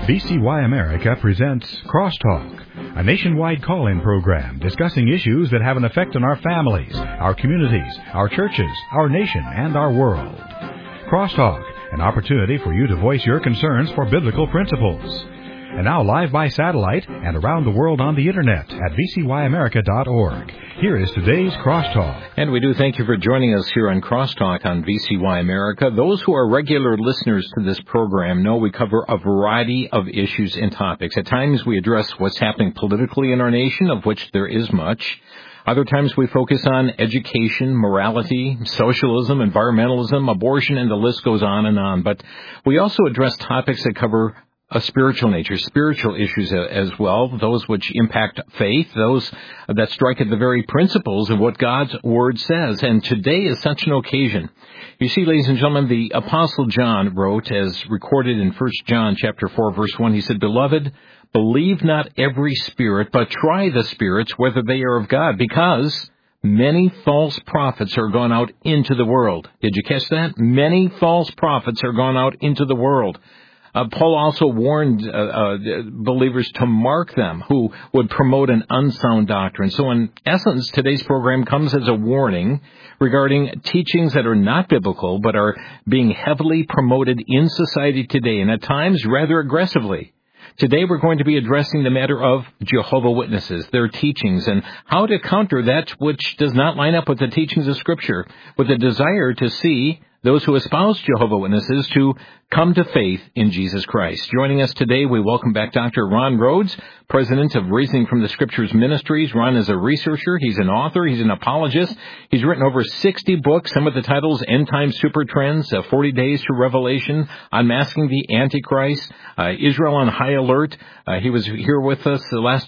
VCY America presents Crosstalk, a nationwide call-in program discussing issues that have an effect on our families, our communities, our churches, our nation, and our world. Crosstalk, an opportunity for you to voice your concerns for biblical principles. And now live by satellite and around the world on the Internet at vcyamerica.org. Here is today's Crosstalk. And we do thank you for joining us here on Crosstalk on VCY America. Those who are regular listeners to this program know we cover a variety of issues and topics. At times we address what's happening politically in our nation, of which there is much. Other times we focus on education, morality, socialism, environmentalism, abortion, and the list goes on and on. But we also address topics that cover a spiritual nature, spiritual issues as well, those which impact faith, those that strike at the very principles of what God's Word says. And today is such an occasion. You see, ladies and gentlemen, the Apostle John wrote, as recorded in 1 John chapter 4, verse 1, he said, "Beloved, believe not every spirit, but try the spirits, whether they are of God, because many false prophets are gone out into the world." Did you catch that? Many false prophets are gone out into the world. Paul also warned believers to mark them who would promote an unsound doctrine. So in essence, today's program comes as a warning regarding teachings that are not biblical but are being heavily promoted in society today, and at times rather aggressively. Today we're going to be addressing the matter of Jehovah's Witnesses, their teachings, and how to counter that which does not line up with the teachings of Scripture, with a desire to see those who espouse Jehovah's Witnesses to come to faith in Jesus Christ. Joining us today, we welcome back Dr. Ron Rhodes, president of Reasoning from the Scriptures Ministries. Ron is a researcher, he's an author, he's an apologist. He's written over 60 books, some of the titles, End Time Super Trends, 40 Days to Revelation, Unmasking the Antichrist, Israel on High Alert. He was here with us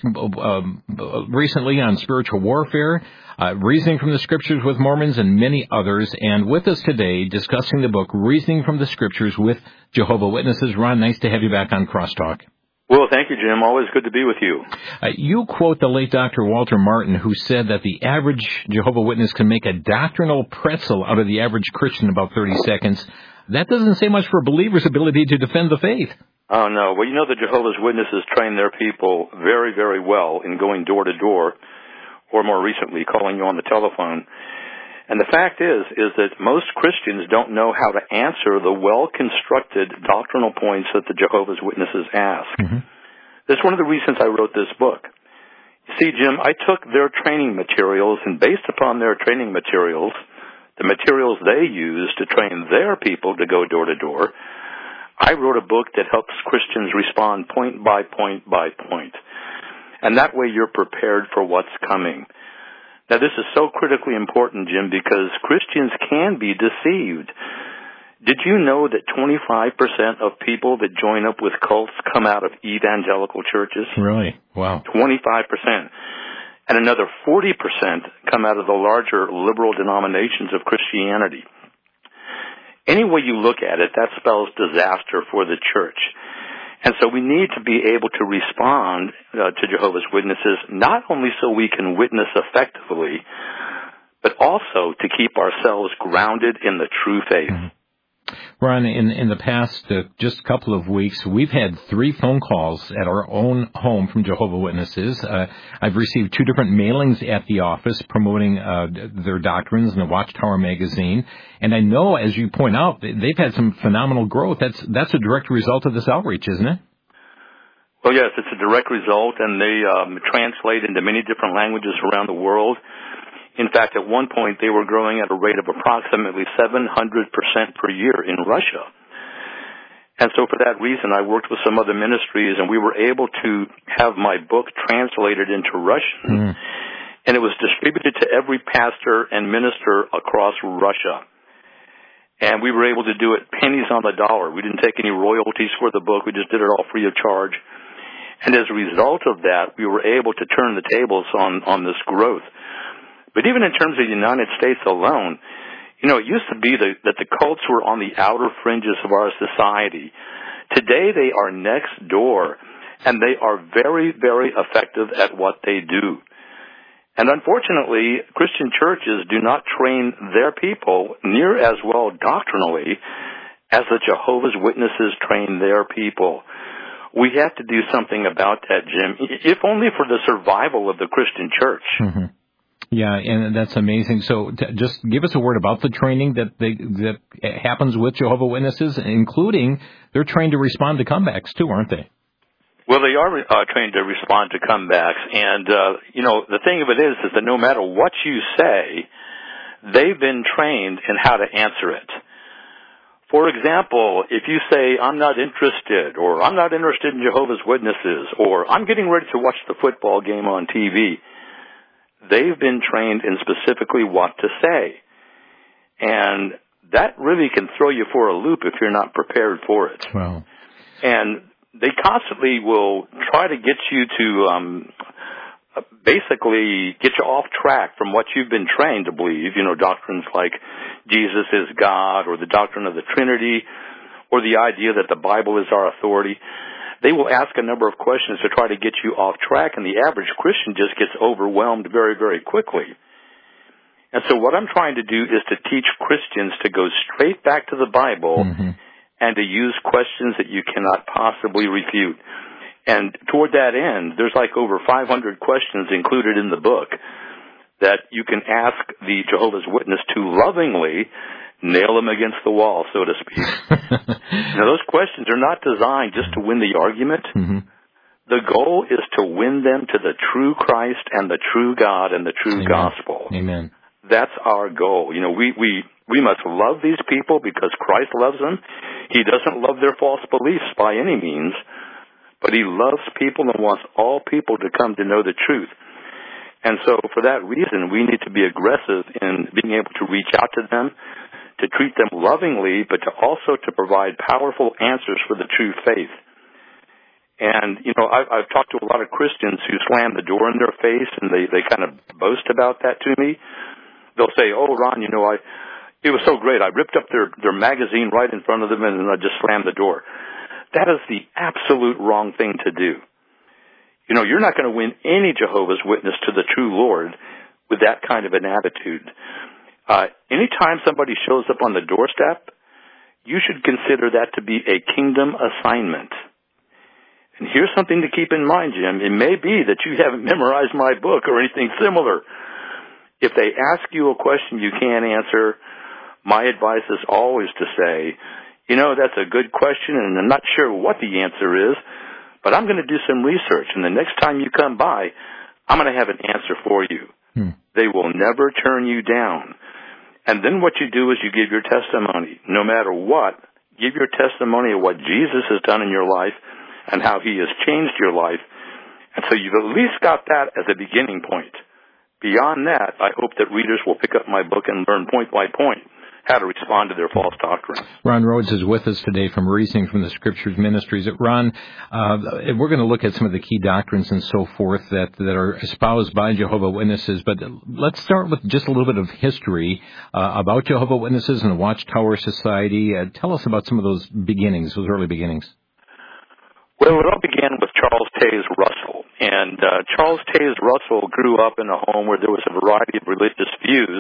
recently on spiritual warfare, Reasoning from the Scriptures with Mormons, and many others. And with us today, discussing the book Reasoning from the Scriptures with Jehovah's Witnesses. Ron, nice to have you back on Crosstalk. Well, thank you, Jim. Always good to be with you. You quote the late Dr. Walter Martin, who said that the average Jehovah's Witness can make a doctrinal pretzel out of the average Christian in about 30 seconds. That doesn't say much for a believer's ability to defend the faith. Oh, no. Well, you know the Jehovah's Witnesses train their people very, very well in going door to door, or more recently, calling you on the telephone. And the fact is that most Christians don't know how to answer the well-constructed doctrinal points that the Jehovah's Witnesses ask. Mm-hmm. That's one of the reasons I wrote this book. You see, Jim, I took their training materials, and based upon their training materials, the materials they use to train their people to go door to door, I wrote a book that helps Christians respond point by point by point. And that way you're prepared for what's coming. Now, this is so critically important, Jim, because Christians can be deceived. Did you know that 25% of people that join up with cults come out of evangelical churches? Really? Wow. 25%. And another 40% come out of the larger liberal denominations of Christianity. Any way you look at it, that spells disaster for the church. And so we need to be able to respond to Jehovah's Witnesses, not only so we can witness effectively, but also to keep ourselves grounded in the true faith. Mm-hmm. Ron, in the past just a couple of weeks, we've had 3 phone calls at our own home from Jehovah's Witnesses. I've received 2 different mailings at the office promoting their doctrines in the Watchtower magazine. And I know, as you point out, they've had some phenomenal growth. That's a direct result of this outreach, isn't it? Well, yes, it's a direct result, and they translate into many different languages around the world. In fact, at one point, they were growing at a rate of approximately 700% per year in Russia. And so for that reason, I worked with some other ministries, and we were able to have my book translated into Russian, and it was distributed to every pastor and minister across Russia. And we were able to do it pennies on the dollar. We didn't take any royalties for the book. We just did it all free of charge. And as a result of that, we were able to turn the tables on this growth. But even in terms of the United States alone, you know, it used to be that the cults were on the outer fringes of our society. Today they are next door, and they are very, very effective at what they do. And unfortunately, Christian churches do not train their people near as well doctrinally as the Jehovah's Witnesses train their people. We have to do something about that, Jim, if only for the survival of the Christian church. Mm-hmm. Yeah, and that's amazing. So just give us a word about the training that happens with Jehovah's Witnesses, including they're trained to respond to comebacks too, aren't they? Well, they are trained to respond to comebacks, and the thing of it is that no matter what you say, they've been trained in how to answer it. For example, if you say, I'm not interested, or I'm not interested in Jehovah's Witnesses, or I'm getting ready to watch the football game on TV, they've been trained in specifically what to say. And that really can throw you for a loop if you're not prepared for it. Wow. And they constantly will try to get you to basically get you off track from what you've been trained to believe, doctrines like Jesus is God, or the doctrine of the Trinity, or the idea that the Bible is our authority. They will ask a number of questions to try to get you off track, and the average Christian just gets overwhelmed very, very quickly. And so what I'm trying to do is to teach Christians to go straight back to the Bible and to use questions that you cannot possibly refute. And toward that end, there's like over 500 questions included in the book that you can ask the Jehovah's Witness to lovingly nail them against the wall, so to speak. Now, those questions are not designed just to win the argument. The goal is to win them to the true Christ and the true God and the true gospel. Amen. That's our goal. We must love these people because Christ loves them. He doesn't love their false beliefs by any means, but he loves people and wants all people to come to know the truth. And so for that reason, we need to be aggressive in being able to reach out to them, to treat them lovingly, but to also to provide powerful answers for the true faith. And, I've talked to a lot of Christians who slam the door in their face, and they kind of boast about that to me. They'll say, oh, Ron, it was so great. I ripped up their magazine right in front of them, and I just slammed the door. That is the absolute wrong thing to do. You're not going to win any Jehovah's Witness to the true Lord with that kind of an attitude. Anytime somebody shows up on the doorstep, you should consider that to be a kingdom assignment. And here's something to keep in mind, Jim. It may be that you haven't memorized my book or anything similar. If they ask you a question you can't answer, my advice is always to say, that's a good question, and I'm not sure what the answer is, but I'm going to do some research, and the next time you come by, I'm going to have an answer for you. They will never turn you down. And then what you do is you give your testimony. No matter what, give your testimony of what Jesus has done in your life and how he has changed your life. And so you've at least got that as a beginning point. Beyond that, I hope that readers will pick up my book and learn point by point how to respond to their false doctrine. Ron Rhodes is with us today from Reasoning from the Scriptures Ministries. Ron, we're going to look at some of the key doctrines and so forth that are espoused by Jehovah's Witnesses, but let's start with just a little bit of history about Jehovah's Witnesses and the Watchtower Society. Tell us about some of those beginnings, those early beginnings. Well, it all began with Charles Taze Russell. And Charles Taze Russell grew up in a home where there was a variety of religious views.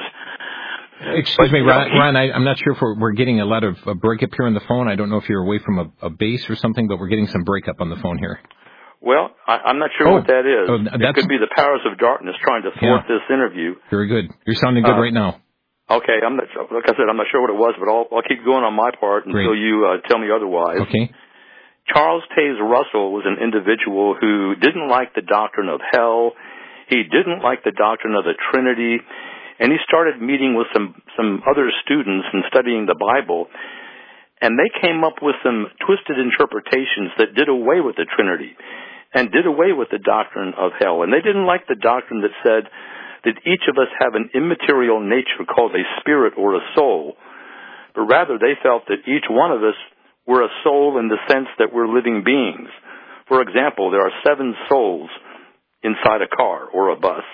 Excuse me, Ron, I'm not sure if we're getting a lot of breakup here on the phone. I don't know if you're away from a base or something, but we're getting some breakup on the phone here. Well, I'm not sure what that is. It could be the powers of darkness trying to thwart this interview. Very good. You're sounding good right now. Okay, like I said, I'm not sure what it was, but I'll keep going on my part until you tell me otherwise. Okay. Charles Taze Russell was an individual who didn't like the doctrine of hell. He didn't like the doctrine of the Trinity. And he started meeting with some other students and studying the Bible. And they came up with some twisted interpretations that did away with the Trinity and did away with the doctrine of hell. And they didn't like the doctrine that said that each of us have an immaterial nature called a spirit or a soul. But rather they felt that each one of us were a soul in the sense that we're living beings. For example, there are 7 souls inside a car or a bus.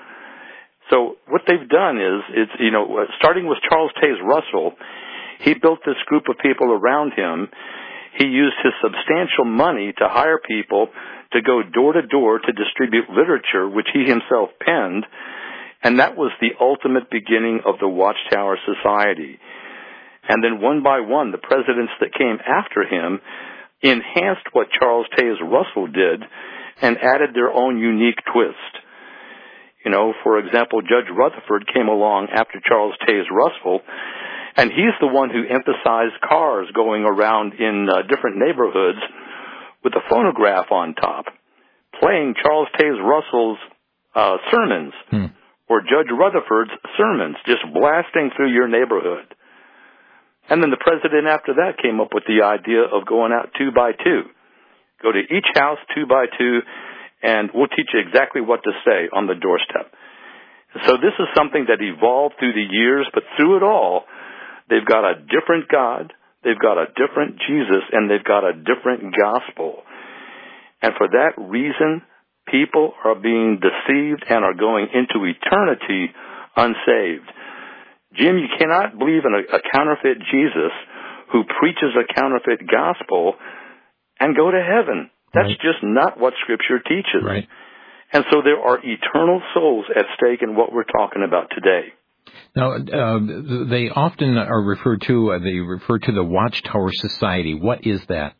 So what they've done is, starting with Charles Taze Russell, he built this group of people around him. He used his substantial money to hire people to go door to door to distribute literature, which he himself penned, and that was the ultimate beginning of the Watchtower Society. And then one by one, the presidents that came after him enhanced what Charles Taze Russell did and added their own unique twist. You know, for example, Judge Rutherford came along after Charles Taze Russell, and he's the one who emphasized cars going around in different neighborhoods with a phonograph on top, playing Charles Taze Russell's sermons, or Judge Rutherford's sermons, just blasting through your neighborhood. And then the president after that came up with the idea of going out 2 by 2. Go to each house 2 by 2, and we'll teach you exactly what to say on the doorstep. So this is something that evolved through the years, but through it all, they've got a different God, they've got a different Jesus, and they've got a different gospel. And for that reason, people are being deceived and are going into eternity unsaved. Jim, you cannot believe in a counterfeit Jesus who preaches a counterfeit gospel and go to heaven. That's just not what Scripture teaches. Right. And so there are eternal souls at stake in what we're talking about today. Now, they often are referred to, they refer to the Watchtower Society. What is that?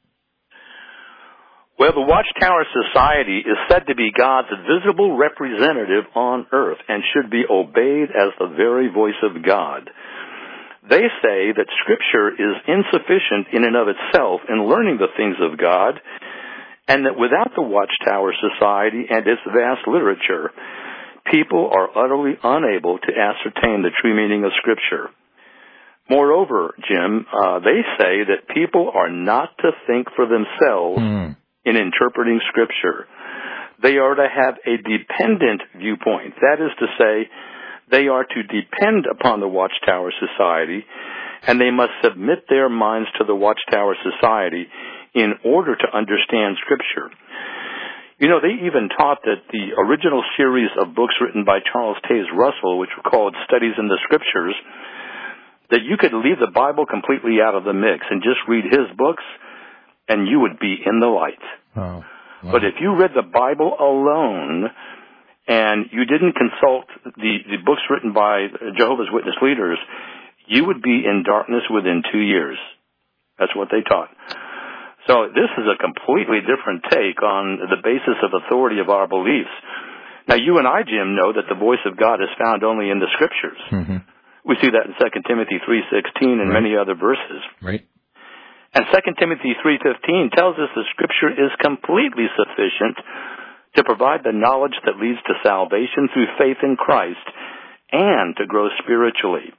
Well, the Watchtower Society is said to be God's visible representative on earth and should be obeyed as the very voice of God. They say that Scripture is insufficient in and of itself in learning the things of God, and that without the Watchtower Society and its vast literature, people are utterly unable to ascertain the true meaning of Scripture. Moreover, Jim, they say that people are not to think for themselves in interpreting Scripture. They are to have a dependent viewpoint. That is to say, they are to depend upon the Watchtower Society, and they must submit their minds to the Watchtower Society in order to understand Scripture. You know, they even taught that the original series of books written by Charles Taze Russell, which were called Studies in the Scriptures, that you could leave the Bible completely out of the mix and just read his books, and you would be in the light. Oh, wow. But if you read the Bible alone and you didn't consult the books written by Jehovah's Witness leaders, you would be in darkness within 2 years. That's what they taught. So this is a completely different take on the basis of authority of our beliefs. Now, you and I, Jim, know that the voice of God is found only in the Scriptures. Mm-hmm. We see that in 2 Timothy 3:16 and many other verses. Right. And 2 Timothy 3:15 tells us that Scripture is completely sufficient to provide the knowledge that leads to salvation through faith in Christ and to grow spiritually.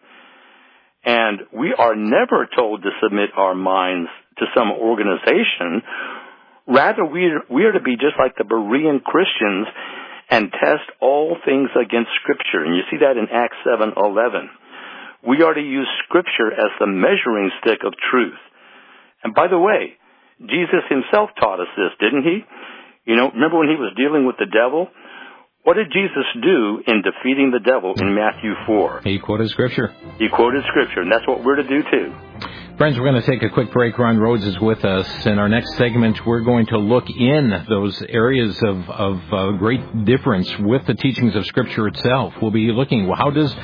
And we are never told to submit our minds to some organization. Rather, we are to be just like the Berean Christians and test all things against Scripture. And you see that in Acts 7:11. We are to use Scripture as the measuring stick of truth. And by the way, Jesus himself taught us this, didn't he? You know, remember when he was dealing with the devil? What did Jesus do in defeating the devil in Matthew 4? He quoted Scripture. He quoted Scripture, and that's what we're to do too. Friends, we're going to take a quick break. Ron Rhodes is with us. In our next segment, we're going to look in those areas of great difference with the teachings of Scripture itself. We'll be looking, what does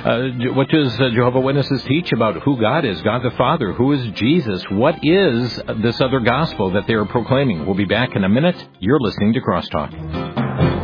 Jehovah's Witnesses teach about who God is, God the Father? Who is Jesus? What is this other gospel that they are proclaiming? We'll be back in a minute. You're listening to Crosstalk.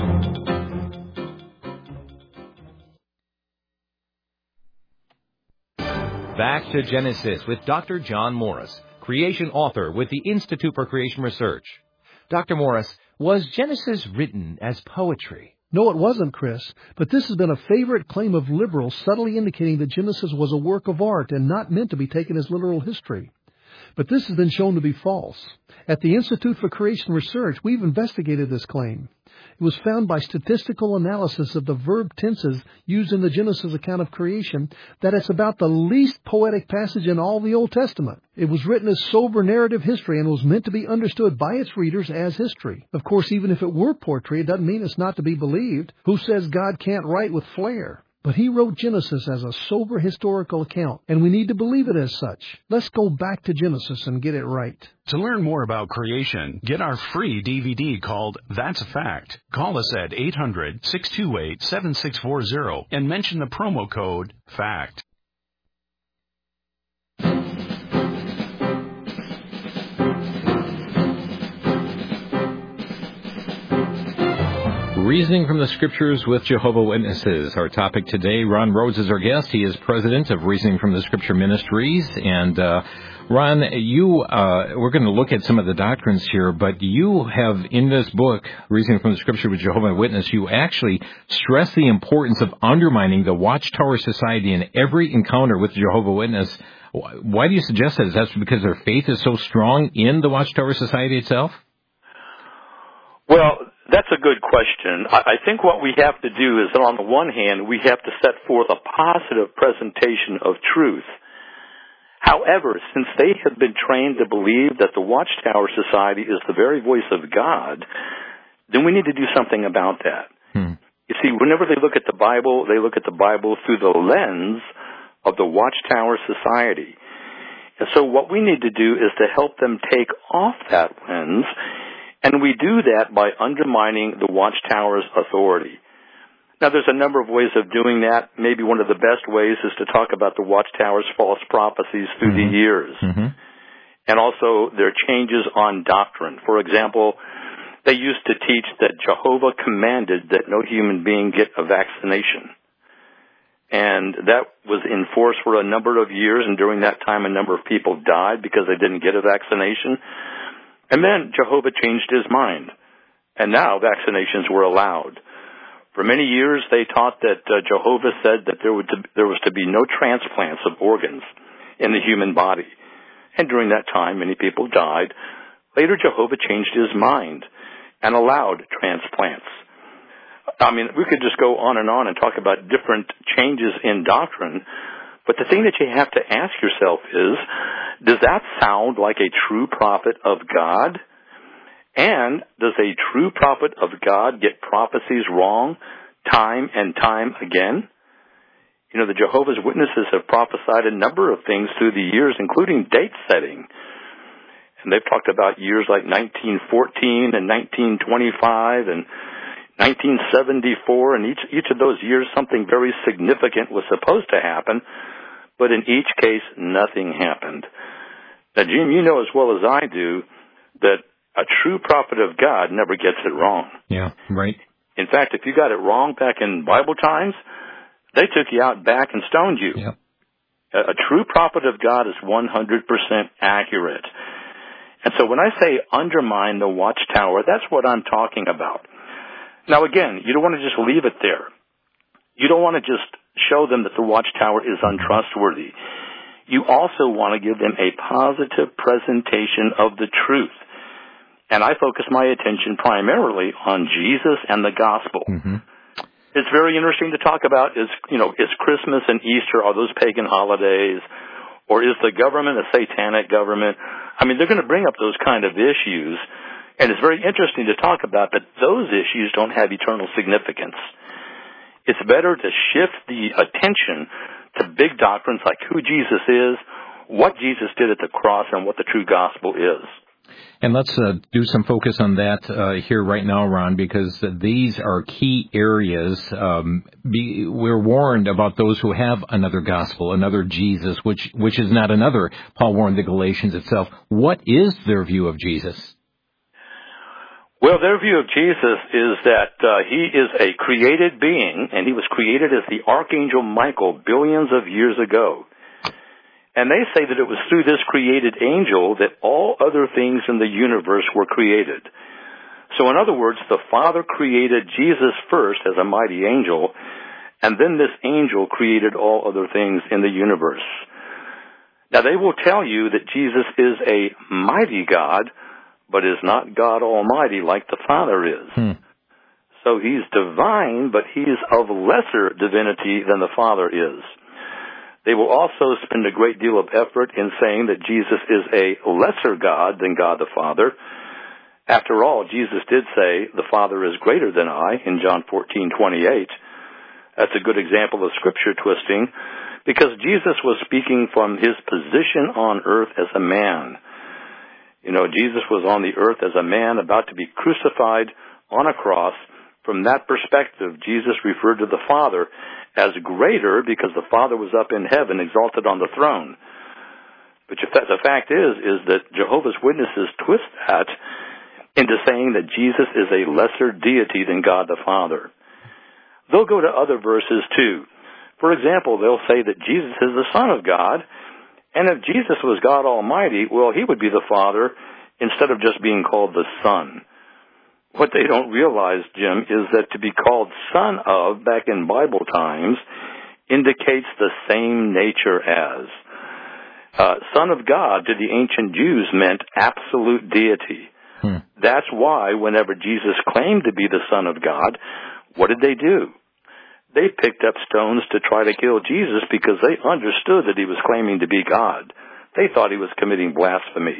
Back to Genesis with Dr. John Morris, creation author with the Institute for Creation Research. Dr. Morris, was Genesis written as poetry? No, it wasn't, Chris, but this has been a favorite claim of liberals, subtly indicating that Genesis was a work of art and not meant to be taken as literal history. But this has been shown to be false. At the Institute for Creation Research, we've investigated this claim. It was found by statistical analysis of the verb tenses used in the Genesis account of creation that it's about the least poetic passage in all the Old Testament. It was written as sober narrative history and was meant to be understood by its readers as history. Of course, even if it were poetry, it doesn't mean it's not to be believed. Who says God can't write with flair? But he wrote Genesis as a sober historical account, and we need to believe it as such. Let's go back to Genesis and get it right. To learn more about creation, get our free DVD called That's a Fact. Call us at 800-628-7640 and mention the promo code FACT. Reasoning from the Scriptures with Jehovah's Witnesses. Our topic today, Ron Rhodes is our guest. He is president of Reasoning from the Scripture Ministries. And Ron, we're going to look at some of the doctrines here, but you have in this book, Reasoning from the Scripture with Jehovah's Witness, you actually stress the importance of undermining the Watchtower Society in every encounter with Jehovah's Witness. Why do you suggest that? Is that because their faith is so strong in the Watchtower Society itself? Well, that's a good question. I think what we have to do is that on the one hand, we have to set forth a positive presentation of truth. However, since they have been trained to believe that the Watchtower Society is the very voice of God, then we need to do something about that. You see, whenever they look at the Bible, they look at the Bible through the lens of the Watchtower Society. And so what we need to do is to help them take off that lens, and we do that by undermining the Watchtower's authority. Now, there's a number of ways of doing that. Maybe one of the best ways is to talk about the Watchtower's false prophecies through the years, and also their changes on doctrine. For example, they used to teach that Jehovah commanded that no human being get a vaccination. And that was in force for a number of years, and during that time a number of people died because they didn't get a vaccination. And then Jehovah changed his mind, and now vaccinations were allowed. For many years, they taught that Jehovah said that there was to be no transplants of organs in the human body. And during that time, many people died. Later, Jehovah changed his mind and allowed transplants. I mean, we could just go on and talk about different changes in doctrine, but the thing that you have to ask yourself is, does that sound like a true prophet of God? And does a true prophet of God get prophecies wrong time and time again? You know, the Jehovah's Witnesses have prophesied a number of things through the years, including date setting. And they've talked about years like 1914 and 1925 and 1974, and each of those years something very significant was supposed to happen, but in each case nothing happened. Now, Jim, you know as well as I do that a true prophet of God never gets it wrong. Yeah, right. In fact, if you got it wrong back in Bible times, they took you out back and stoned you. Yep. A true prophet of God is 100% accurate. And so when I say undermine the Watchtower, that's what I'm talking about. Now again, you don't want to just leave it there. You don't want to just show them that the Watchtower is untrustworthy. You also want to give them a positive presentation of the truth. And I focus my attention primarily on Jesus and the gospel. It's very interesting to talk about is Christmas and Easter, are those pagan holidays? Or is the government a satanic government? I mean, they're going to bring up those kind of issues. And it's very interesting to talk about that those issues don't have eternal significance. It's better to shift the attention to big doctrines like who Jesus is, what Jesus did at the cross, and what the true gospel is. And let's do some focus on that here right now, Ron, because these are key areas. We're warned about those who have another gospel, another Jesus, which is not another. Paul warned the Galatians itself. What is their view of Jesus? Well, their view of Jesus is that he is a created being, and he was created as the Archangel Michael billions of years ago. And they say that it was through this created angel that all other things in the universe were created. So in other words, the Father created Jesus first as a mighty angel, and then this angel created all other things in the universe. Now they will tell you that Jesus is a mighty God, but is not God Almighty like the Father is. So he's divine, but he's of lesser divinity than the Father is. They will also spend a great deal of effort in saying that Jesus is a lesser God than God the Father. After all, Jesus did say, the Father is greater than I, in John 14:28. That's a good example of scripture twisting, because Jesus was speaking from his position on earth as a man. You know, Jesus was on the earth as a man about to be crucified on a cross. From that perspective, Jesus referred to the Father as greater because the Father was up in heaven, exalted on the throne. But the fact is that Jehovah's Witnesses twist that into saying that Jesus is a lesser deity than God the Father. They'll go to other verses too. For example, they'll say that Jesus is the Son of God, and if Jesus was God Almighty, well, he would be the Father instead of just being called the Son. What they don't realize, Jim, is that to be called Son of, back in Bible times, indicates the same nature as. Son of God to the ancient Jews meant absolute deity. That's why whenever Jesus claimed to be the Son of God, what did they do? They picked up stones to try to kill Jesus because they understood that he was claiming to be God. They thought he was committing blasphemy.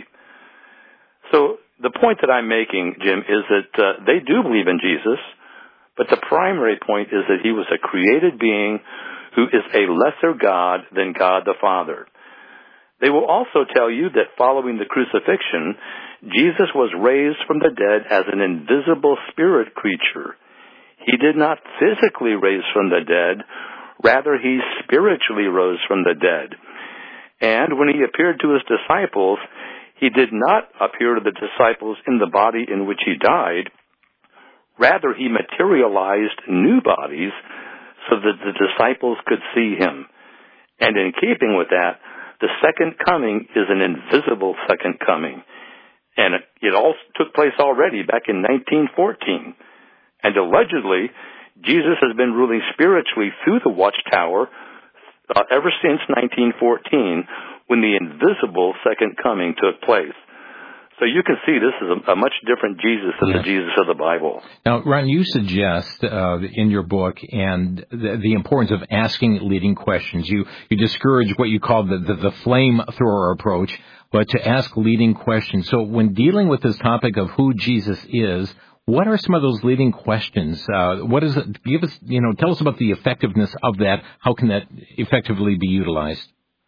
So the point that I'm making, Jim, is that they do believe in Jesus, but the primary point is that he was a created being who is a lesser God than God the Father. They will also tell you that following the crucifixion, Jesus was raised from the dead as an invisible spirit creature. He did not physically raise from the dead, rather he spiritually rose from the dead. And when he appeared to his disciples, he did not appear to the disciples in the body in which he died. Rather, he materialized new bodies so that the disciples could see him. And in keeping with that, the second coming is an invisible second coming. And it all took place already back in 1914. And allegedly, Jesus has been ruling spiritually through the Watchtower ever since 1914, when the invisible second coming took place. So you can see this is a much different Jesus than the Jesus of the Bible. Now, Ron, you suggest in your book and the importance of asking leading questions. You discourage what you call the flamethrower approach, but to ask leading questions. So when dealing with this topic of who Jesus is, what are some of those leading questions? What is it? Give us, tell us about the effectiveness of that. How can that effectively be utilized?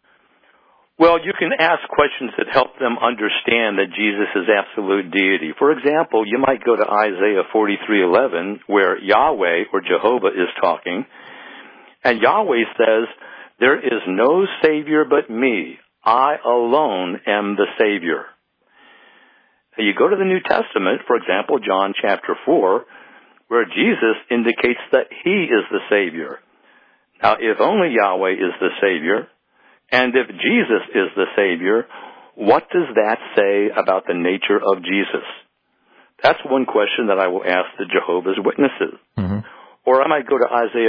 Well, you can ask questions that help them understand that Jesus is absolute deity. For example, you might go to Isaiah 43:11, where Yahweh, or Jehovah, is talking, and Yahweh says, "There is no Savior but me. I alone am the Savior." Now, you go to the New Testament, for example, John chapter 4, where Jesus indicates that he is the Savior. Now, if only Yahweh is the Savior, and if Jesus is the Savior, what does that say about the nature of Jesus? That's one question that I will ask the Jehovah's Witnesses. Mm-hmm. Or I might go to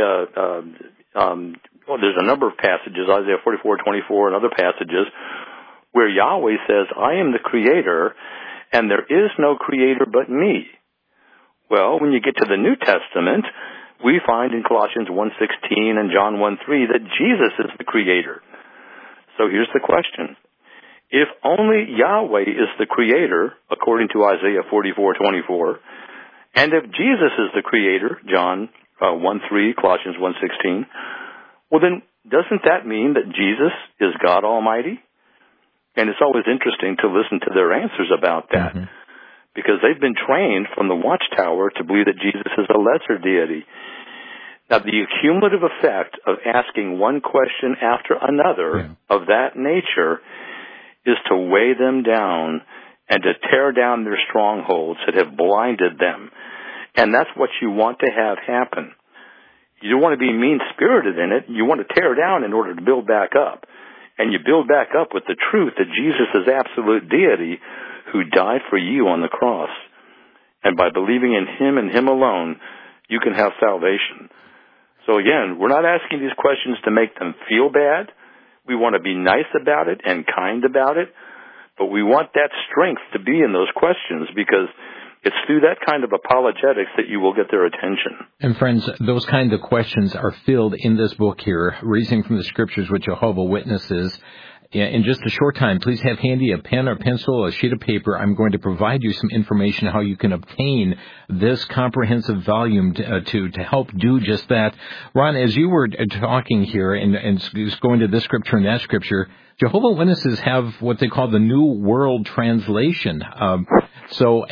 Isaiah, there's a number of passages, Isaiah 44:24 and other passages, where Yahweh says, "I am the Creator, and there is no Creator but me." Well, when you get to the New Testament, we find in Colossians 1:16 and John 1:3 that Jesus is the Creator. So here's the question. If only Yahweh is the Creator, according to Isaiah 44:24, and if Jesus is the Creator, John 1:3, Colossians 1:16, well then, doesn't that mean that Jesus is God Almighty? And it's always interesting to listen to their answers about that, because they've been trained from the Watchtower to believe that Jesus is a lesser deity. Now, the cumulative effect of asking one question after another of that nature is to weigh them down and to tear down their strongholds that have blinded them. And that's what you want to have happen. You don't want to be mean-spirited in it. You want to tear down in order to build back up. And you build back up with the truth that Jesus is absolute deity who died for you on the cross. And by believing in him and him alone, you can have salvation. So again, we're not asking these questions to make them feel bad. We want to be nice about it and kind about it. But we want that strength to be in those questions, because it's through that kind of apologetics that you will get their attention. And friends, those kind of questions are filled in this book here, Reasoning from the Scriptures with Jehovah's Witnesses. In just a short time, please have handy a pen or pencil, a sheet of paper. I'm going to provide you some information how you can obtain this comprehensive volume to help do just that. Ron, as you were talking here and going to this scripture and that scripture, Jehovah's Witnesses have what they call the New World Translation. So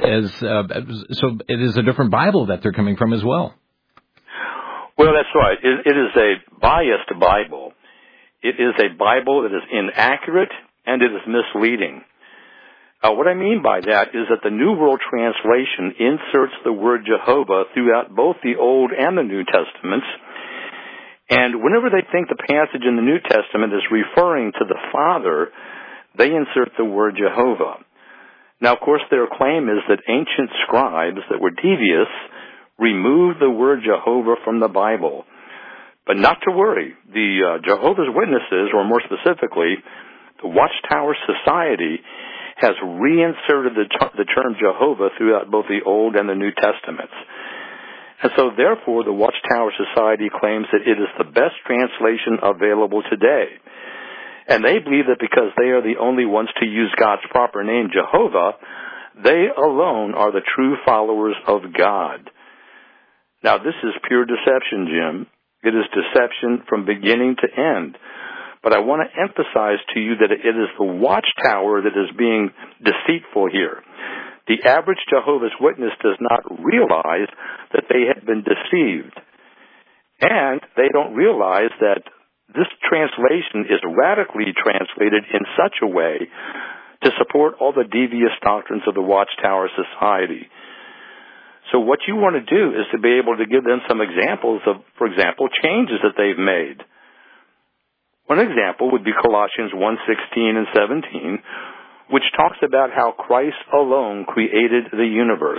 it is a different Bible that they're coming from as well. Well, that's right. It is a biased Bible. It is a Bible that is inaccurate and it is misleading. What I mean by that is that the New World Translation inserts the word Jehovah throughout both the Old and the New Testaments. And whenever they think the passage in the New Testament is referring to the Father, they insert the word Jehovah. Now, of course, their claim is that ancient scribes that were devious removed the word Jehovah from the Bible. But not to worry. The Jehovah's Witnesses, or more specifically, the Watchtower Society, has reinserted the term Jehovah throughout both the Old and the New Testaments. And so, therefore, the Watchtower Society claims that it is the best translation available today. And they believe that because they are the only ones to use God's proper name, Jehovah, they alone are the true followers of God. Now, this is pure deception, Jim. It is deception from beginning to end. But I want to emphasize to you that it is the Watchtower that is being deceitful here. The average Jehovah's Witness does not realize that they have been deceived. And they don't realize that this translation is radically translated in such a way to support all the devious doctrines of the Watchtower Society. So what you want to do is to be able to give them some examples of, for example, changes that they've made. One example would be Colossians 1:16 and 17, which talks about how Christ alone created the universe.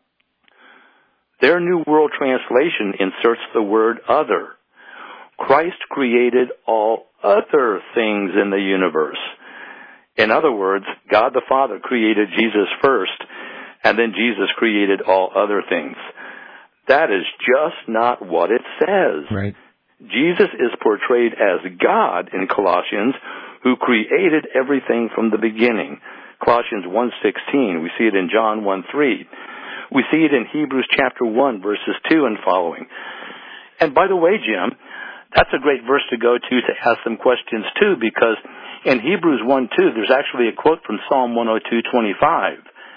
Their New World Translation inserts the word other. Christ created all other things in the universe. In other words, God the Father created Jesus first, and then Jesus created all other things. That is just not what it says. Right. Jesus is portrayed as God in Colossians, who created everything from the beginning. Colossians 1:16. We see it in John 1:3. We see it in Hebrews chapter 1, verses 2 and following. And by the way, Jim, that's a great verse to go to ask some questions too, because in Hebrews 1:2, there's actually a quote from Psalm 102:25.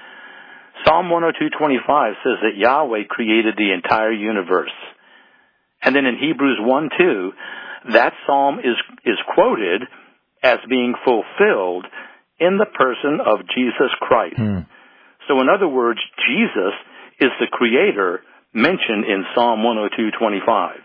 Psalm 102:25 says that Yahweh created the entire universe. And then in Hebrews 1:2, that psalm is quoted as being fulfilled in the person of Jesus Christ. So in other words, Jesus is the creator mentioned in Psalm 102:25.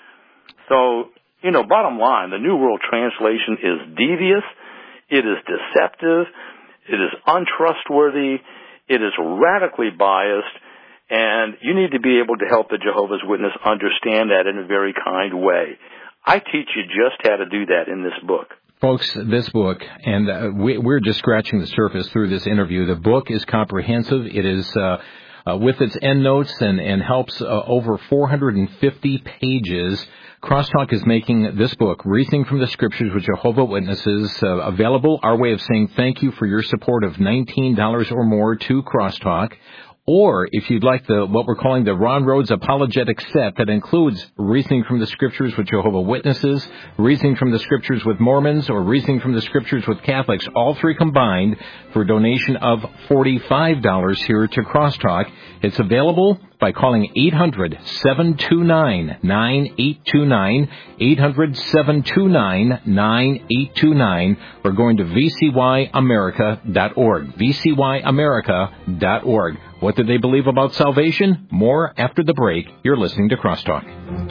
So, bottom line, the New World Translation is devious, it is deceptive, it is untrustworthy, it is radically biased, and you need to be able to help the Jehovah's Witness understand that in a very kind way. I teach you just how to do that in this book. Folks, this book, and we're just scratching the surface through this interview. The book is comprehensive. It is with its endnotes and helps over 450 pages. Crosstalk is making this book, Reasoning from the Scriptures with Jehovah's Witnesses, available. Our way of saying thank you for your support of $19 or more to Crosstalk. Or if you'd like what we're calling the Ron Rhodes Apologetic Set, that includes Reasoning from the Scriptures with Jehovah's Witnesses, Reasoning from the Scriptures with Mormons, or Reasoning from the Scriptures with Catholics, all three combined for a donation of $45 here to Crosstalk. It's available by calling 800-729-9829, 800-729-9829, or going to vcyamerica.org, vcyamerica.org. What do they believe about salvation? More after the break. You're listening to Crosstalk.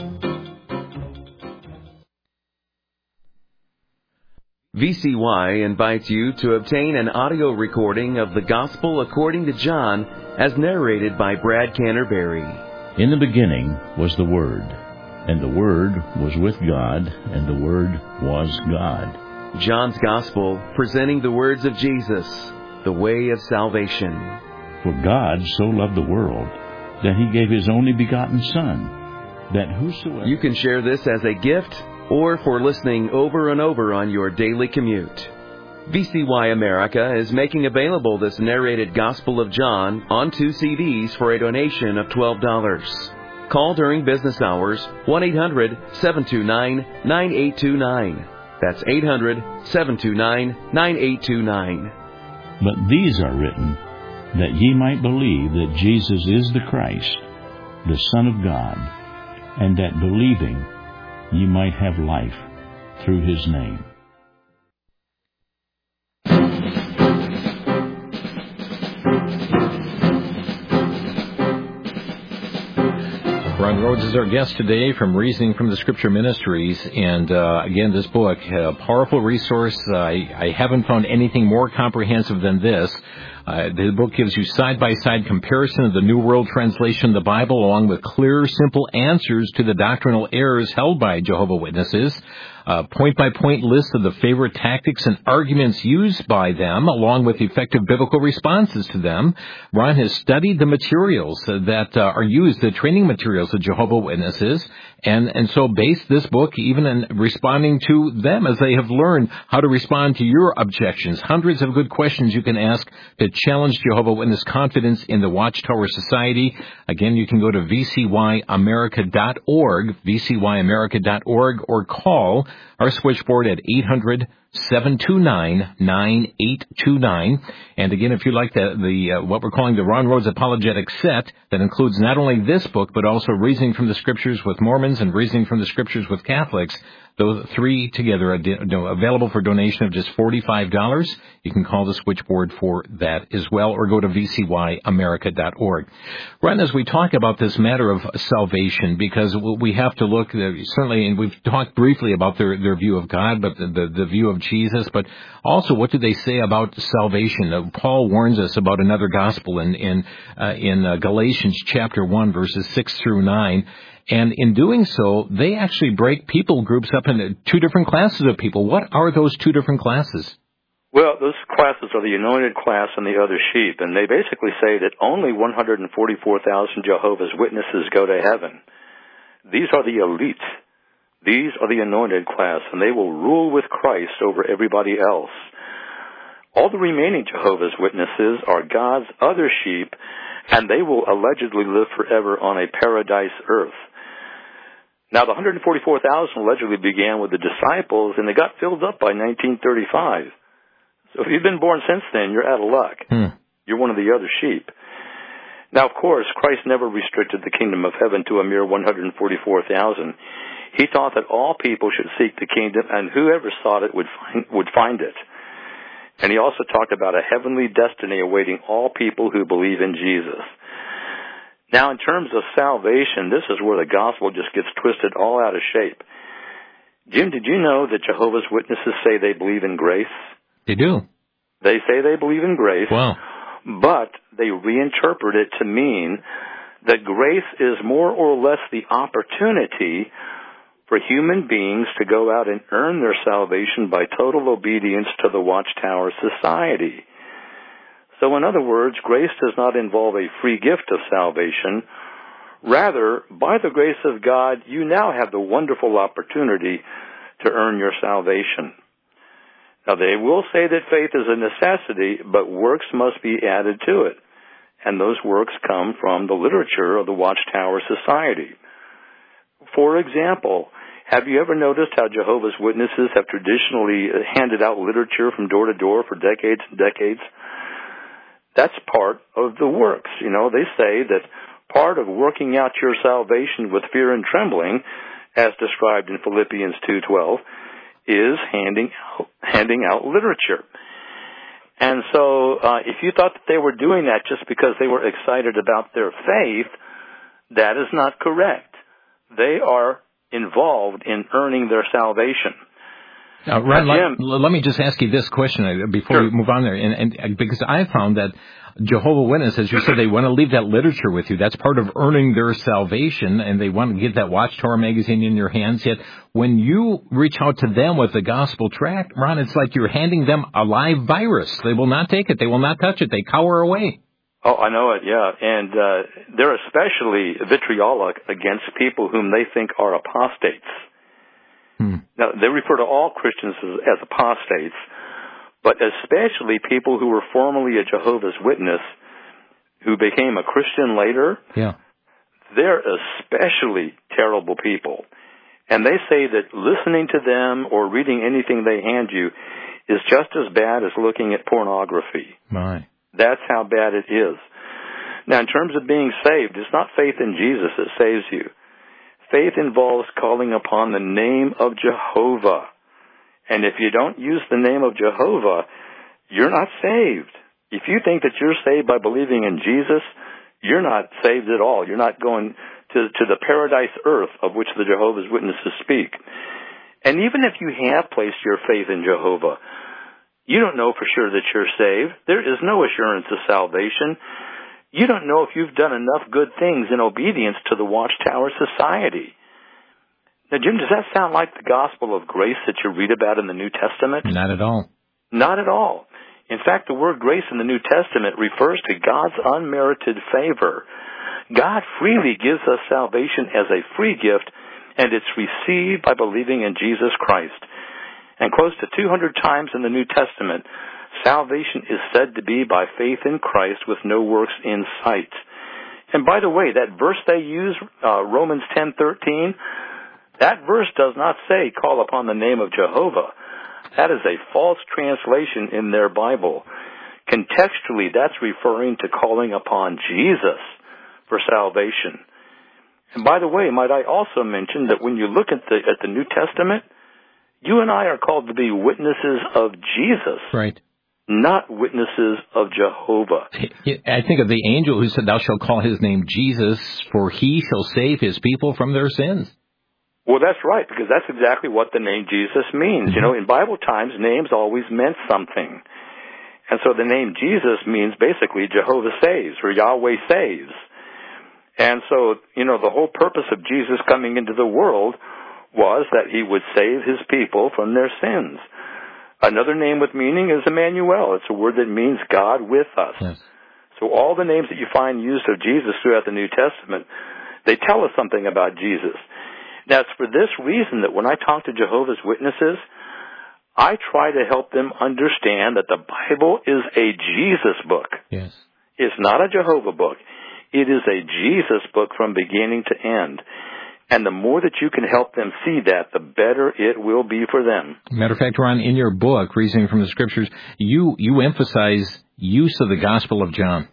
VCY invites you to obtain an audio recording of the Gospel according to John as narrated by Brad Canterbury. In the beginning was the Word, and the Word was with God, and the Word was God. John's Gospel, presenting the words of Jesus, the way of salvation. For God so loved the world that He gave His only begotten Son, that whosoever... You can share this as a gift or for listening over and over on your daily commute. VCY America is making available this narrated Gospel of John on 2 CDs for a donation of $12. Call during business hours 1-800-729-9829. That's 800-729-9829. But these are written that ye might believe that Jesus is the Christ, the Son of God, and that believing ye might have life through His name. Rhodes is our guest today from Reasoning from the Scripture Ministries. And again, this book, a powerful resource. I haven't found anything more comprehensive than this. The book gives you side-by-side comparison of the New World Translation of the Bible, along with clear, simple answers to the doctrinal errors held by Jehovah's Witnesses. Point-by-point list of the favorite tactics and arguments used by them, along with effective biblical responses to them. Ron has studied the materials that are used, the training materials of Jehovah's Witnesses, and so based this book even in responding to them as they have learned how to respond to your objections. Hundreds of good questions you can ask to challenge Jehovah's Witness confidence in the Watchtower Society. Again, you can go to vcyamerica.org, vcyamerica.org, or call our switchboard at 800-729-9829. And again, if you like the what we're calling the Ron Rhodes Apologetic Set, that includes not only this book, but also Reasoning from the Scriptures with Mormons and Reasoning from the Scriptures with Catholics, those three together are available for donation of just $45. You can call the switchboard for that as well, or go to vcyamerica.org. Ron, as we talk about this matter of salvation, because we have to look, certainly, and we've talked briefly about their view of God, but the view of Jesus, but also what do they say about salvation? Paul warns us about another gospel in Galatians chapter 1, verses 6 through 9. And in doing so, they actually break people groups up into two different classes of people. What are those two different classes? Well, those classes are the anointed class and the other sheep, and they basically say that only 144,000 Jehovah's Witnesses go to heaven. These are the elite. These are the anointed class, and they will rule with Christ over everybody else. All the remaining Jehovah's Witnesses are God's other sheep, and they will allegedly live forever on a paradise earth. Now, the 144,000 allegedly began with the disciples, and they got filled up by 1935. So if you've been born since then, you're out of luck. You're one of the other sheep. Now, of course, Christ never restricted the kingdom of heaven to a mere 144,000. He taught that all people should seek the kingdom, and whoever sought it would find it. And he also talked about a heavenly destiny awaiting all people who believe in Jesus. Now, in terms of salvation, this is where the gospel just gets twisted all out of shape. Jim, did you know that Jehovah's Witnesses say they believe in grace? They do. They say they believe in grace. Wow. But they reinterpret it to mean that grace is more or less the opportunity for human beings to go out and earn their salvation by total obedience to the Watchtower Society. So in other words, grace does not involve a free gift of salvation. Rather, by the grace of God, you now have the wonderful opportunity to earn your salvation. Now, they will say that faith is a necessity, but works must be added to it. And those works come from the literature of the Watchtower Society. For example, have you ever noticed how Jehovah's Witnesses have traditionally handed out literature from door to door for decades and decades? That's part of the works. You know, they say that part of working out your salvation with fear and trembling, as described in Philippians 2:12, is handing out literature. And so if you thought that they were doing that just because they were excited about their faith, that is not correct. They are involved in earning their salvation. Now, Ron, let me just ask you this question before we move on there, and because I found that Jehovah's Witnesses, as you said, they want to leave that literature with you. That's part of earning their salvation, and they want to get that Watchtower magazine in your hands. Yet, when you reach out to them with the gospel tract, Ron, it's like you're handing them a live virus. They will not take it. They will not touch it. They cower away. Oh, I know it, yeah. And they're especially vitriolic against people whom they think are apostates. Now, they refer to all Christians as apostates, but especially people who were formerly a Jehovah's Witness who became a Christian later. Yeah. They're especially terrible people. And they say that listening to them or reading anything they hand you is just as bad as looking at pornography. My. That's how bad it is. Now, in terms of being saved, it's not faith in Jesus that saves you. Faith involves calling upon the name of Jehovah. And if you don't use the name of Jehovah, you're not saved. If you think that you're saved by believing in Jesus, you're not saved at all. You're not going to the paradise earth of which the Jehovah's Witnesses speak. And even if you have placed your faith in Jehovah, you don't know for sure that you're saved. There is no assurance of salvation. You don't know if you've done enough good things in obedience to the Watchtower Society. Now, Jim, does that sound like the gospel of grace that you read about in the New Testament? Not at all. Not at all. In fact, the word grace in the New Testament refers to God's unmerited favor. God freely gives us salvation as a free gift, and it's received by believing in Jesus Christ. And close to 200 times in the New Testament, salvation is said to be by faith in Christ with no works in sight. And by the way, that verse they use, Romans 10:13, that verse does not say, call upon the name of Jehovah. That is a false translation in their Bible. Contextually, that's referring to calling upon Jesus for salvation. And by the way, might I also mention that when you look at the New Testament, you and I are called to be witnesses of Jesus. Right. Not witnesses of Jehovah. I think of the angel who said, thou shalt call his name Jesus, for he shall save his people from their sins. Well, that's right, because that's exactly what the name Jesus means. You know, in Bible times, names always meant something. And so the name Jesus means basically Jehovah saves, or Yahweh saves. And so, you know, the whole purpose of Jesus coming into the world was that he would save his people from their sins. Another name with meaning is Emmanuel. It's a word that means God with us. Yes. So all the names that you find used of Jesus throughout the New Testament, they tell us something about Jesus. Now, it's for this reason that when I talk to Jehovah's Witnesses, I try to help them understand that the Bible is a Jesus book. Yes. It's not a Jehovah book. It is a Jesus book from beginning to end. And the more that you can help them see that, the better it will be for them. Matter of fact, Ron, in your book, Reasoning from the Scriptures, you emphasize use of the Gospel of John.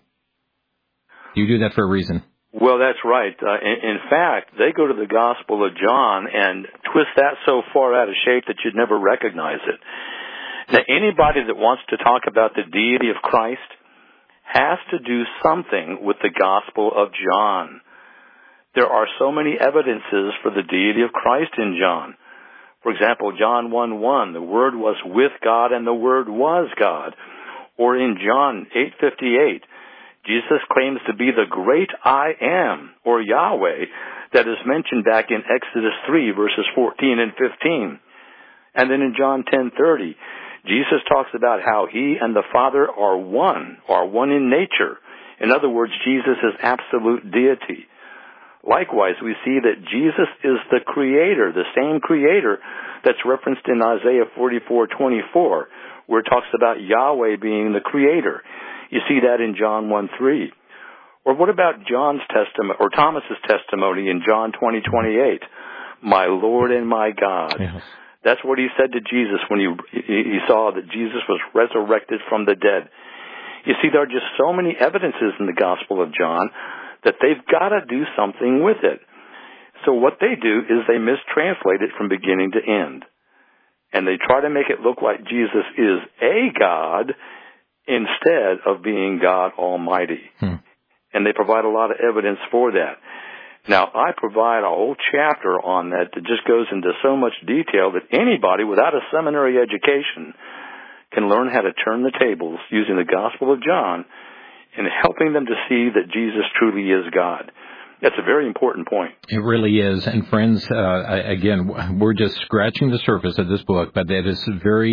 You do that for a reason. Well, that's right. In fact, they go to the Gospel of John and twist that so far out of shape that you'd never recognize it. Now, anybody that wants to talk about the deity of Christ has to do something with the Gospel of John. There are so many evidences for the deity of Christ in John. For example, John 1:1, the Word was with God and the Word was God. Or in John 8:58, Jesus claims to be the great I am, or Yahweh, that is mentioned back in Exodus 3, verses 14 and 15. And then in John 10:30, Jesus talks about how he and the Father are one in nature. In other words, Jesus is absolute deity. Likewise, we see that Jesus is the Creator, the same Creator that's referenced in Isaiah 44:24, where it talks about Yahweh being the Creator. You see that in John 1:3. Or what about John's testimony, or Thomas's testimony in John 20:28? My Lord and my God. Yes. That's what he said to Jesus when he saw that Jesus was resurrected from the dead. You see, there are just so many evidences in the Gospel of John that they've got to do something with it. So what they do is they mistranslate it from beginning to end. And they try to make it look like Jesus is a God instead of being God Almighty. And they provide a lot of evidence for that. Now, I provide a whole chapter on that just goes into so much detail that anybody without a seminary education can learn how to turn the tables using the Gospel of John and helping them to see that Jesus truly is God. That's a very important point. It really is. And friends, again, we're just scratching the surface of this book, but that is very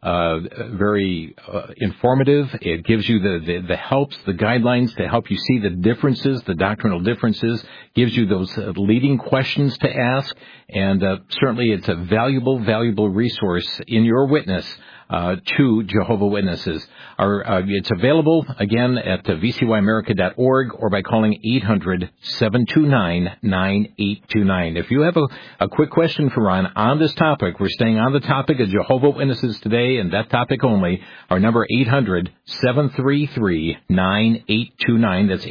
informative. It gives you the helps, the guidelines to help you see the differences, the doctrinal differences, gives you those leading questions to ask, and certainly it's a valuable resource in your witness to Jehovah's Witnesses. It's available, again, at vcyamerica.org or by calling 800-729-9829. If you have a quick question for Ron on this topic, we're staying on the topic of Jehovah's Witnesses today, and that topic only. Our number 800-733-9829. That's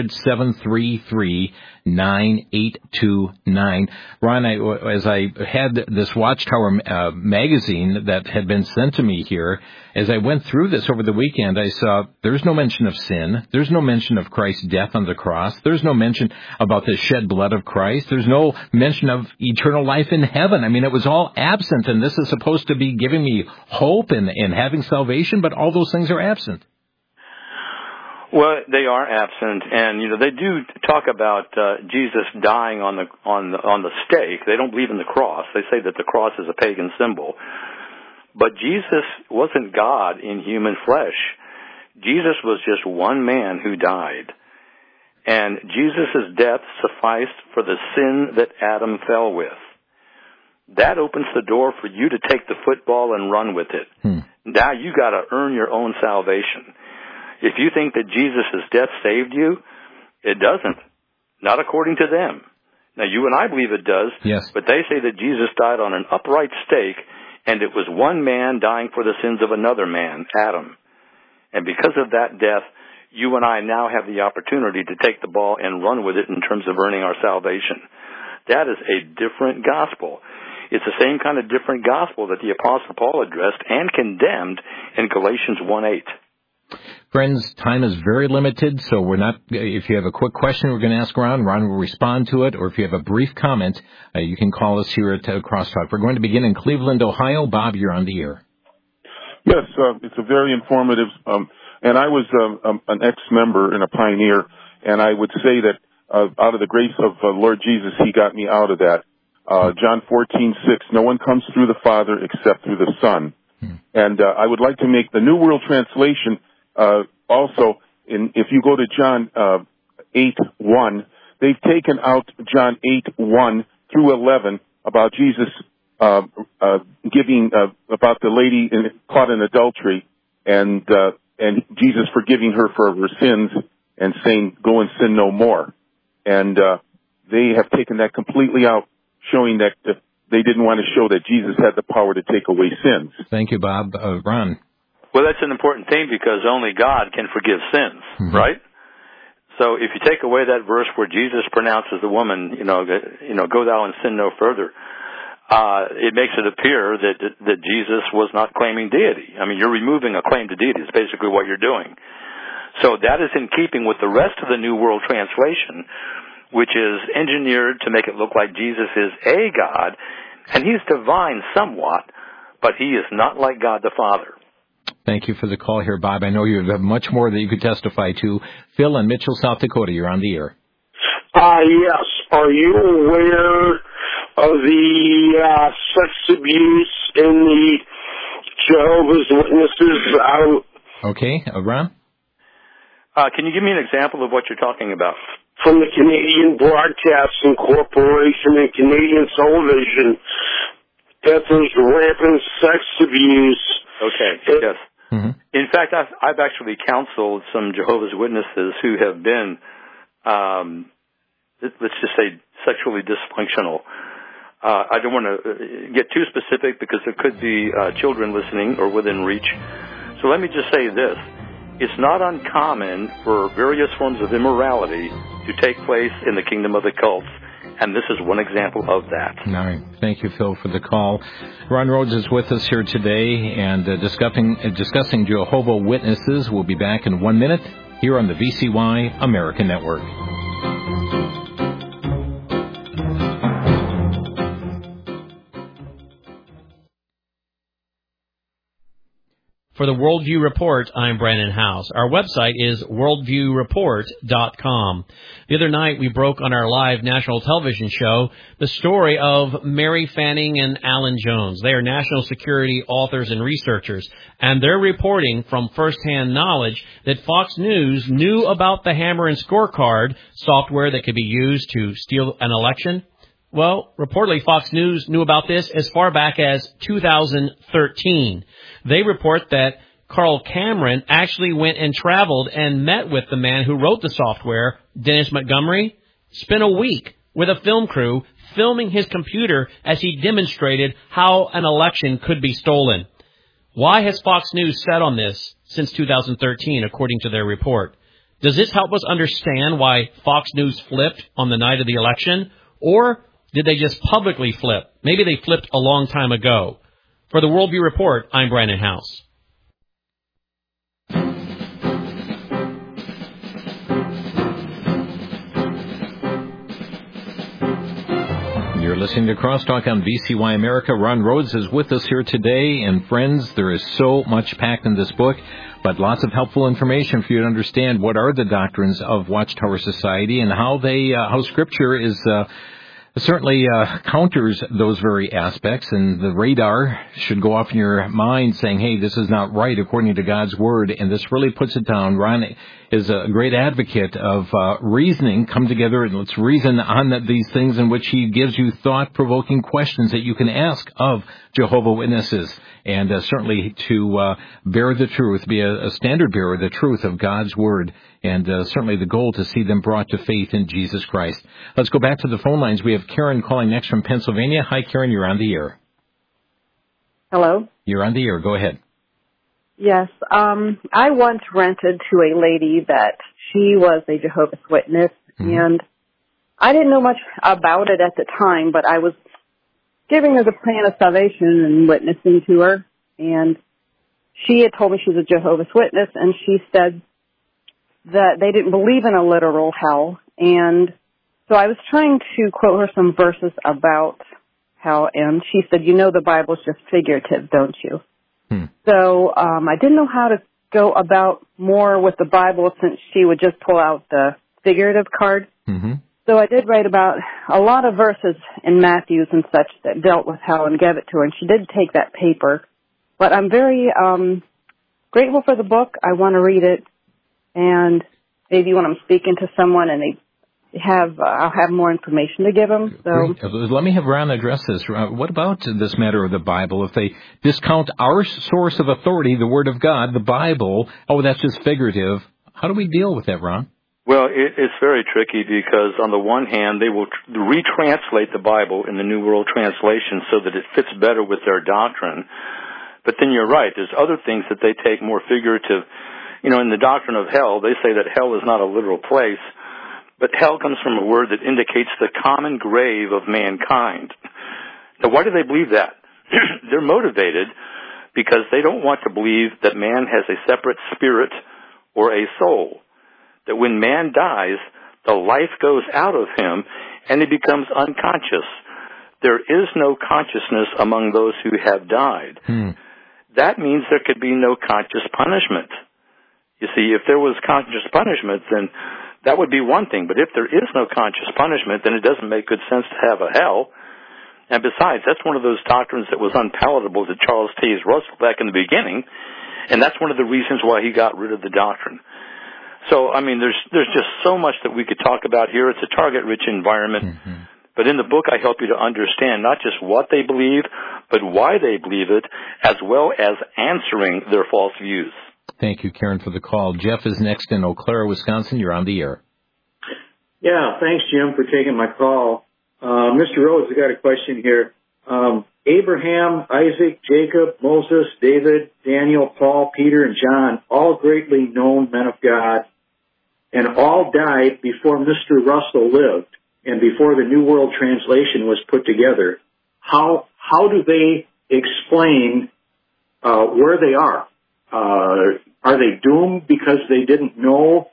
800-733-9829. Ron, as I had this Watchtower magazine that had been sent to me me here. As I went through this over the weekend, I saw there's no mention of sin. There's no mention of Christ's death on the cross. There's no mention about the shed blood of Christ. There's no mention of eternal life in heaven. I mean, it was all absent, and this is supposed to be giving me hope and having salvation, but all those things are absent. Well, they are absent, and they do talk about Jesus dying on the stake. They don't believe in the cross. They say that the cross is a pagan symbol. But Jesus wasn't God in human flesh. Jesus was just one man who died. And Jesus' death sufficed for the sin that Adam fell with. That opens the door for you to take the football and run with it. Now you got to earn your own salvation. If you think that Jesus' death saved you, it doesn't. Not according to them. Now, you and I believe it does, yes. But they say that Jesus died on an upright stake, and it was one man dying for the sins of another man, Adam. And because of that death, you and I now have the opportunity to take the ball and run with it in terms of earning our salvation. That is a different gospel. It's the same kind of different gospel that the Apostle Paul addressed and condemned in Galatians 1:8. Friends, time is very limited, so if you have a quick question we're going to ask Ron will respond to it, or if you have a brief comment, you can call us here at Crosstalk. We're going to begin in Cleveland, Ohio. Bob, you're on the air. Yes, it's a very informative, and I was an ex-member and a pioneer, and I would say that out of the grace of Lord Jesus, He got me out of that. John 14:6, no one comes through the Father except through the Son. And I would like to make the New World Translation also, if you go to John 8:1, they've taken out John 8:1 through 11 about Jesus giving about the lady caught in adultery, and Jesus forgiving her for her sins and saying, "Go and sin no more." And they have taken that completely out, showing that they didn't want to show that Jesus had the power to take away sins. Thank you, Bob. Ron. Well, that's an important thing because only God can forgive sins, right? So if you take away that verse where Jesus pronounces the woman, go thou and sin no further, it makes it appear that Jesus was not claiming deity. I mean, you're removing a claim to deity is basically what you're doing. So that is in keeping with the rest of the New World Translation, which is engineered to make it look like Jesus is a God, and He's divine somewhat, but He is not like God the Father. Thank you for the call here, Bob. I know you have much more that you could testify to. Phil in Mitchell, South Dakota, you're on the air. Yes. Are you aware of the sex abuse in the Jehovah's Witnesses? Okay, Ron? Can you give me an example of what you're talking about? From the Canadian Broadcasting Corporation and Canadian Television, that there's rampant sex abuse. Okay, yes. In fact, I've actually counseled some Jehovah's Witnesses who have been, let's just say, sexually dysfunctional. I don't want to get too specific because there could be children listening or within reach. So let me just say this. It's not uncommon for various forms of immorality to take place in the kingdom of the cults, and this is one example of that. All right. Thank you, Phil, for the call. Ron Rhodes is with us here today, and discussing Jehovah's Witnesses. We'll be back in 1 minute here on the VCY American Network. For the Worldview Report, I'm Brandon House. Our website is worldviewreport.com. The other night, we broke on our live national television show the story of Mary Fanning and Alan Jones. They are national security authors and researchers, and they're reporting from firsthand knowledge that Fox News knew about the Hammer and Scorecard software that could be used to steal an election. Well, reportedly, Fox News knew about this as far back as 2013. They report that Carl Cameron actually went and traveled and met with the man who wrote the software, Dennis Montgomery, spent a week with a film crew filming his computer as he demonstrated how an election could be stolen. Why has Fox News said on this since 2013, according to their report? Does this help us understand why Fox News flipped on the night of the election? Or did they just publicly flip? Maybe they flipped a long time ago. For the Worldview Report, I'm Brandon House. You're listening to Crosstalk on VCY America. Ron Rhodes is with us here today. And friends, there is so much packed in this book, but lots of helpful information for you to understand what are the doctrines of Watchtower Society and how Scripture is certainly counters those very aspects, and the radar should go off in your mind saying, hey, this is not right according to God's Word, and this really puts it down. Ron is a great advocate of reasoning. Come together and let's reason on these things, in which he gives you thought-provoking questions that you can ask of Jehovah's Witnesses, and certainly to bear the truth, be a standard bearer of the truth of God's Word, and certainly the goal to see them brought to faith in Jesus Christ. Let's go back to the phone lines. We have Karen calling next from Pennsylvania. Hi, Karen, you're on the air. Hello? You're on the air. Go ahead. Yes. I once rented to a lady that she was a Jehovah's Witness, and I didn't know much about it at the time, but I was giving her the plan of salvation and witnessing to her, and she had told me she was a Jehovah's Witness, and she said that they didn't believe in a literal hell, and so I was trying to quote her some verses about hell, and she said, you know the Bible's just figurative, don't you? So I didn't know how to go about more with the Bible, since she would just pull out the figurative card. So I did write about a lot of verses in Matthews and such that dealt with hell and gave it to her, and she did take that paper. But I'm very grateful for the book. I want to read it, and maybe when I'm speaking to someone and they I'll have more information to give them. So let me have Ron address this. What about this matter of the Bible? If they discount our source of authority, the Word of God, the Bible, that's just figurative. How do we deal with that, Ron? Well, it's very tricky, because on the one hand, they will retranslate the Bible in the New World Translation so that it fits better with their doctrine. But then you're right, there's other things that they take more figurative. In the doctrine of hell, they say that hell is not a literal place, but hell comes from a word that indicates the common grave of mankind. Now, why do they believe that? They're motivated because they don't want to believe that man has a separate spirit or a soul. That when man dies, the life goes out of him and he becomes unconscious. There is no consciousness among those who have died. That means there could be no conscious punishment. You see, if there was conscious punishment, then that would be one thing. But if there is no conscious punishment, then it doesn't make good sense to have a hell. And besides, that's one of those doctrines that was unpalatable to Charles Taze Russell back in the beginning, and that's one of the reasons why he got rid of the doctrine. So, there's just so much that we could talk about here. It's a target-rich environment. But in the book, I help you to understand not just what they believe, but why they believe it, as well as answering their false views. Thank you, Karen, for the call. Jeff is next in Eau Claire, Wisconsin. You're on the air. Yeah, thanks, Jim, for taking my call. Mr. Rhodes, I got a question here. Abraham, Isaac, Jacob, Moses, David, Daniel, Paul, Peter, and John, all greatly known men of God, and all died before Mr. Russell lived and before the New World Translation was put together. How do they explain where they are? Are they doomed because they didn't know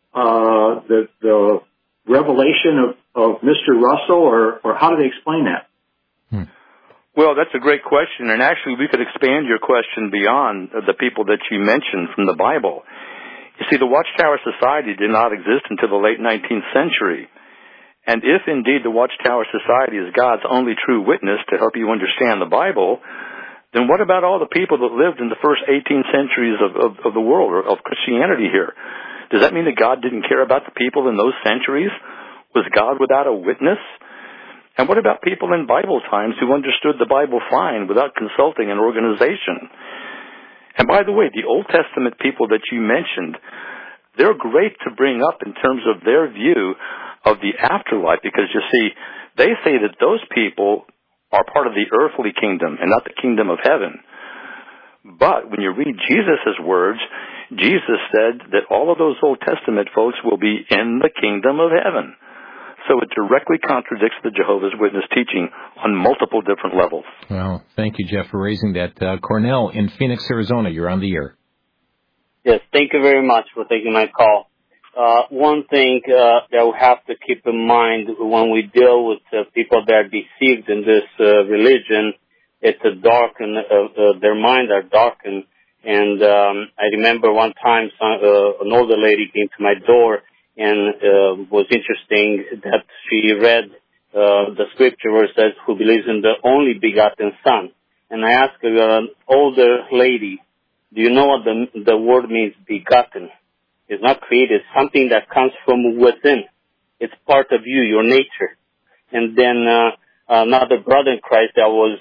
the revelation of Mr. Russell, or how do they explain that? Well, that's a great question, and actually we could expand your question beyond the people that you mentioned from the Bible. You see, the Watchtower Society did not exist until the late 19th century. And if indeed the Watchtower Society is God's only true witness to help you understand the Bible, then what about all the people that lived in the first 18 centuries of the world, or of Christianity here? Does that mean that God didn't care about the people in those centuries? Was God without a witness? And what about people in Bible times who understood the Bible fine without consulting an organization? And by the way, the Old Testament people that you mentioned, they're great to bring up in terms of their view of the afterlife, because you see, they say that those people are part of the earthly kingdom and not the kingdom of heaven. But when you read Jesus' words, Jesus said that all of those Old Testament folks will be in the kingdom of heaven. So it directly contradicts the Jehovah's Witness teaching on multiple different levels. Well, thank you, Jeff, for raising that. Cornell in Phoenix, Arizona, you're on the air. Yes, thank you very much for taking my call. One thing that we have to keep in mind when we deal with people that are deceived in this religion, it's a darkened, their minds are darkened. And I remember one time an older lady came to my door, and was interesting that she read the scripture where it says, "Who believes in the only begotten Son." And I asked her, "You're an older lady. Do you know what the word means, begotten? It's not created. It's something that comes from within. It's part of you, your nature." And then another brother in Christ that was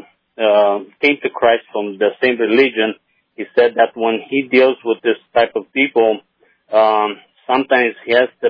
came to Christ from the same religion, he said that when he deals with this type of people, sometimes he has to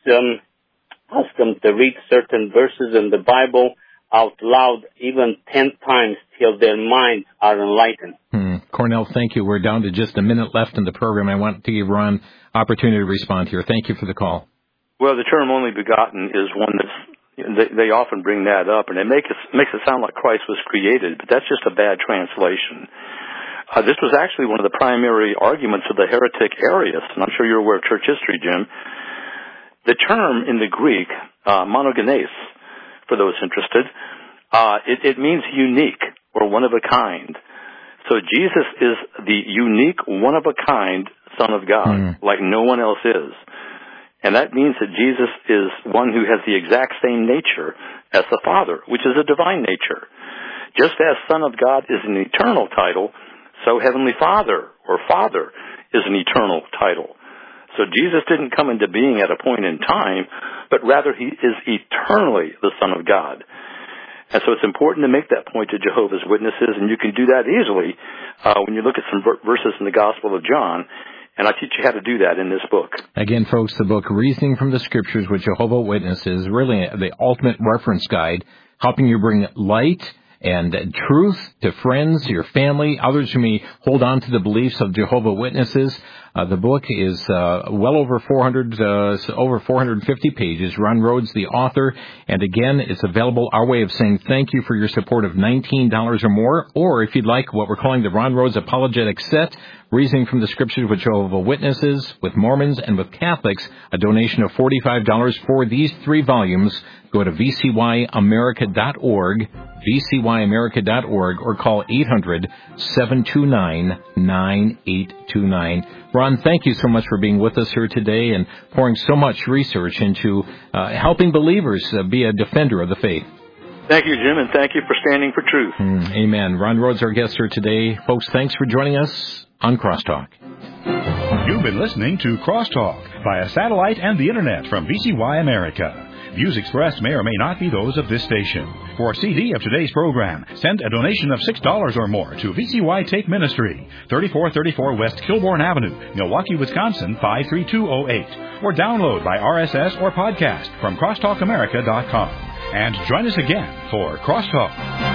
ask them to read certain verses in the Bible out loud, even 10 times, till their minds are enlightened. Cornell, thank you. We're down to just a minute left in the program. I want to give Ron opportunity to respond here. Thank you for the call. Well, the term "only begotten" is one that's, they often bring that up, and it makes it sound like Christ was created, but that's just a bad translation. This was actually one of the primary arguments of the heretic Arius, and I'm sure you're aware of church history, Jim. The term in the Greek, monogenes, for those interested, it means unique or one of a kind. So Jesus is the unique, one-of-a-kind Son of God, like no one else is. And that means that Jesus is one who has the exact same nature as the Father, which is a divine nature. Just as Son of God is an eternal title, so Heavenly Father, or Father, is an eternal title. So Jesus didn't come into being at a point in time, but rather he is eternally the Son of God. And so it's important to make that point to Jehovah's Witnesses, and you can do that easily when you look at some verses in the Gospel of John, and I teach you how to do that in this book. Again, folks, the book Reasoning from the Scriptures with Jehovah's Witnesses, really the ultimate reference guide, helping you bring light and truth to friends, your family, others who may hold on to the beliefs of Jehovah's Witnesses. The book is well over 450 pages. Ron Rhodes, the author, and again, it's available. Our way of saying thank you for your support of $19 or more, or if you'd like what we're calling the Ron Rhodes Apologetic Set, Reasoning from the Scriptures with Jehovah's Witnesses, with Mormons, and with Catholics, a donation of $45 for these 3 volumes. Go to vcyamerica.org, vcyamerica.org, or call 800-729-9829. Ron, thank you so much for being with us here today and pouring so much research into helping believers be a defender of the faith. Thank you, Jim, and thank you for standing for truth. Amen. Ron Rhodes, our guest here today. Folks, thanks for joining us on Crosstalk. You've been listening to Crosstalk via satellite and the Internet from VCY America. Views expressed may or may not be those of this station. For a CD of today's program, send a donation of $6 or more to VCY Tape Ministry, 3434 West Kilbourne Avenue, Milwaukee, Wisconsin, 53208. Or download by RSS or podcast from crosstalkamerica.com. And join us again for Crosstalk.